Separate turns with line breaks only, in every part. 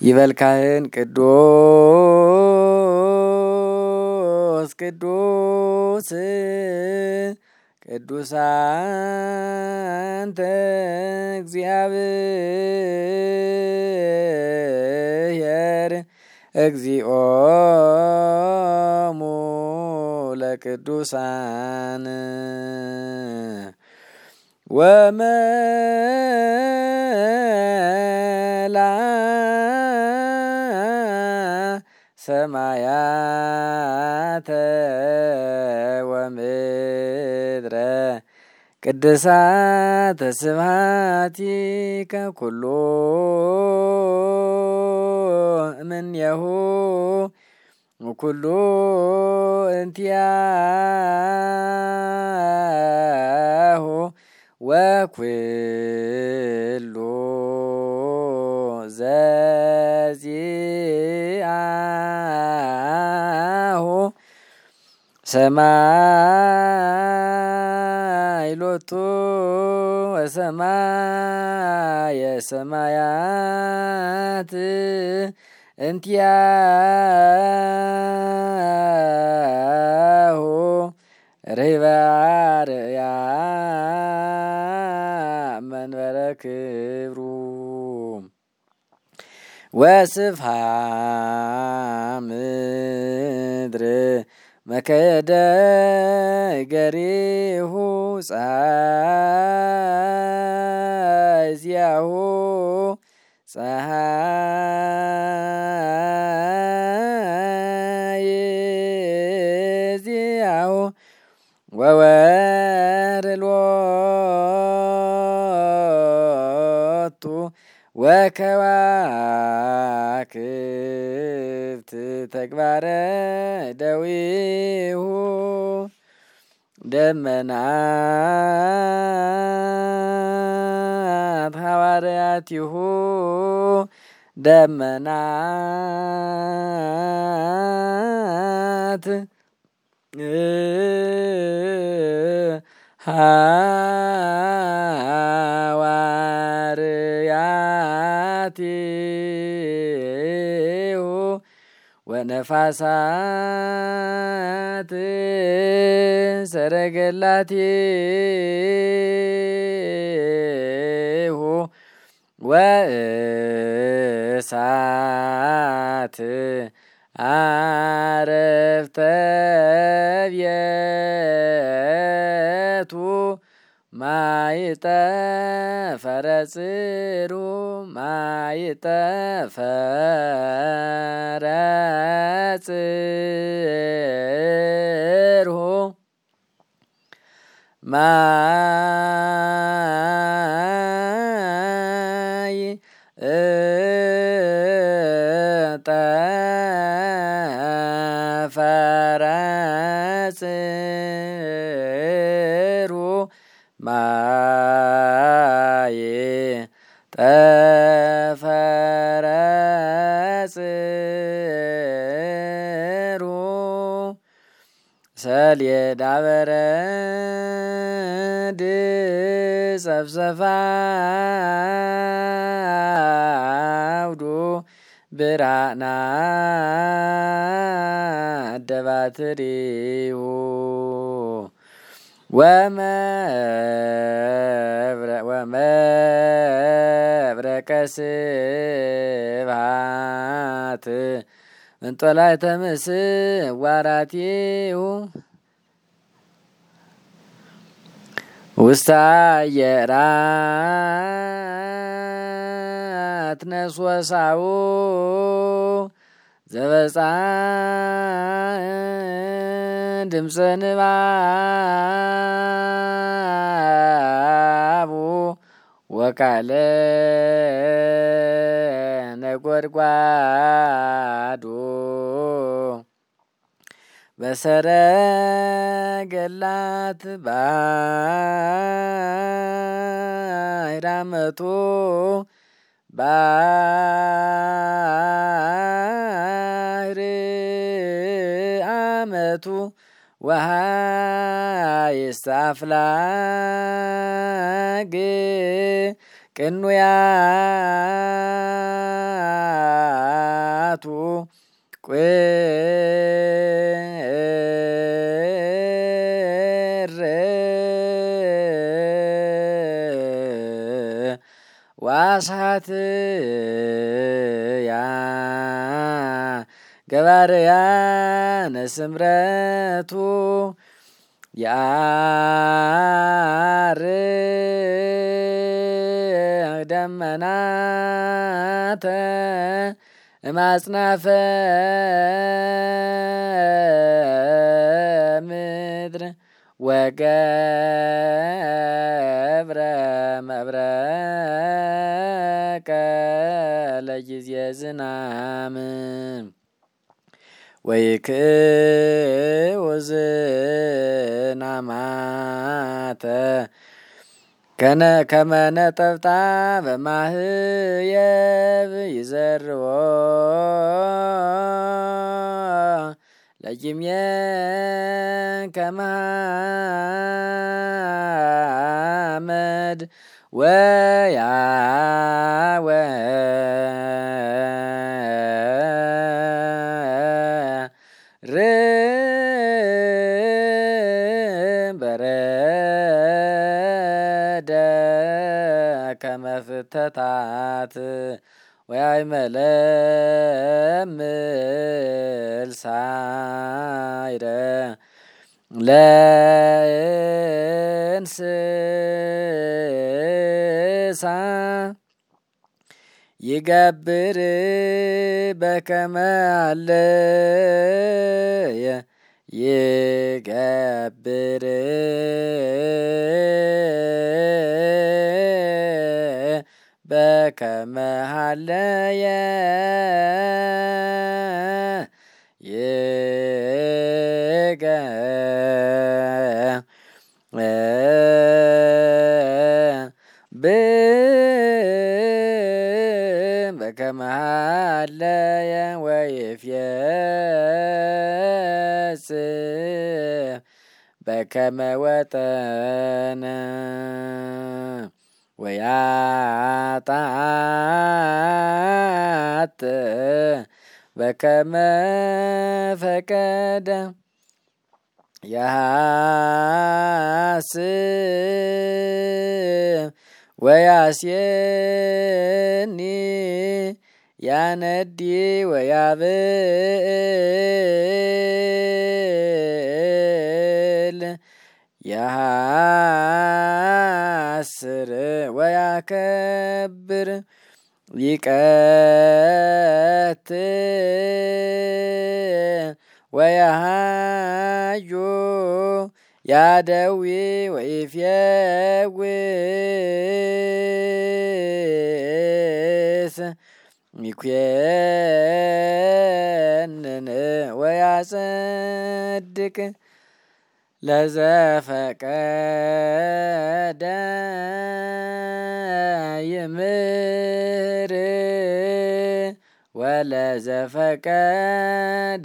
ይበልካህን ቅዱስ ቅዱስ ቅዱሳን እግዚአብሔር እግዚኦሙ ለቅዱሳን ወመላ ሰማያተ ወምድረ ቅድሳተ ስብሐቲከ ኩሉ እምኔሁ ወኩሉ እንቲአሁ ወኩሉ ዘዚአሁ ሰማይ ሎቱ ወሰማየ ሰማያት እንቲአሁ ርህበ መንበረ ክብሩ ወስፍሃ ምድር መከደ ገሪሁ ፀሐይ ዚአሁ ፀሐይ ዚአሁ ወወርሎቱ ወከዋክብት ተግባረ ደዊሁ ደመናት ሐዋርያቲሁ ደመናት ሐዋርያቲሁ ወነፋሳት ሰረገላቲሁ ወእሳት አረፍተ ቤቱ ማይጠፈረ ጽሩ ማይጠፈረ ጽርሁ ማይ ጠፈረ ጽሩ ማይ ጠፈረ ጽሩ ሰሌዳ በረድ ጸፍጸፋ አውዱ ብርሃናት ደባትሪሁ ወመብረቀ ስብሐት እንጦላዕተ ምስዋራቲሁ ውስተ አየራት ነስወሳው ዘበጻሕ ድምፀ ንባቡ ወቃለ ነጎድጓዱ በሰረገላት ባሕር አመቱ ባሕር አመቱ ወሃይስተ አፍላግ ቅኑያ ቁር ዋሳት ያ ገባርያነ ስምረቱ የአርግ ደመናተ እማጽናፈ ምድር ወገብረ መብረቀ ለጊዜ ዝናም ወይክው ዝናማተ ከመ ነጠብጣበ ማህየብ ይዘርዎ ለጊምየ ከመ አመድ በረደ ከመ ፍተታት ወያይመለምል ሳይረ ለእንስሳ ይገብር በከመ አለየ ይገብር በከመ ሀለየ በከመ ሀለየ ወይፍየጽም በከመ ወጠነ ወያጣት በከመ ፈቀደ ያሐስብ ወያስየኒ ያነዲ ወያብእል ያሐስር ወያከብር ይቀትል ወያሃዩ ያደዊ ወይፍየውስ ይኩነን ወያጸድቅ ለዘፈቀደ ይምር ወለዘፈቀደ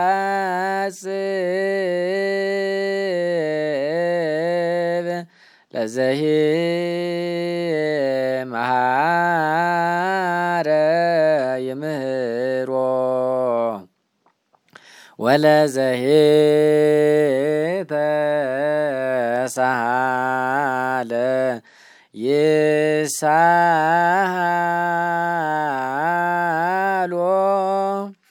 ያጽብ ለዘሂ መሃረ ይምህሮ ወለዘሂ ተሳሃለ ይሳሃሎ